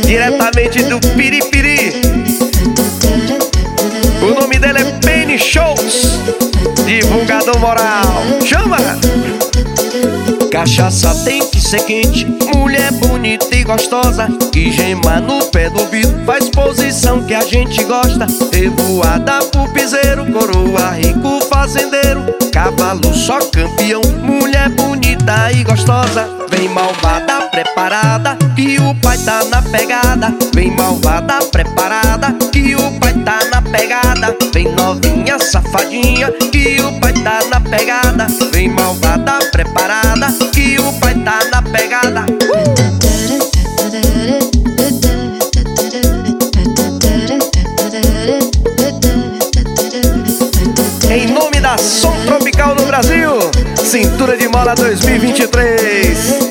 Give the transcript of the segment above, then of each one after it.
diretamente do Piripiri. O nome dele é Penny Shows, divulgador moral. Chama! Cachaça tem que ser quente, mulher bonita e gostosa, que gema no pé do vidro, faz posição que a gente gosta. Revoada pro piseiro, coroa rico fazendeiro, cavalo só campeão, mulher bonita e gostosa. Vem malvada, preparada, que o pai tá na pegada. Vem malvada, preparada, que o pai tá na pegada. Vem novinha, safadinha, que o pai tá na pegada. Vem malvada, preparada, que o pai tá na pegada. Em nome da Som Tropical no Brasil, Cintura de Mola 2023.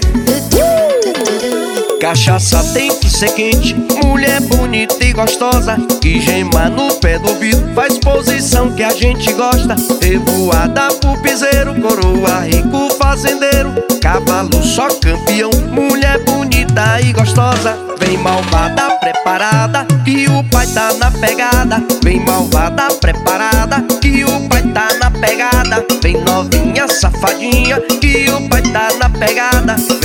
Cachaça tem que ser quente, mulher bonita e gostosa, que gema no pé do vidro, faz posição que a gente gosta. Revoada pro piseiro, coroa rico fazendeiro, cavalo só campeão, mulher bonita e gostosa. Vem malvada, preparada, que o pai tá na pegada. Vem malvada, preparada, que o pai tá na pegada. Vem novinha, safadinha, que o pai tá na pegada.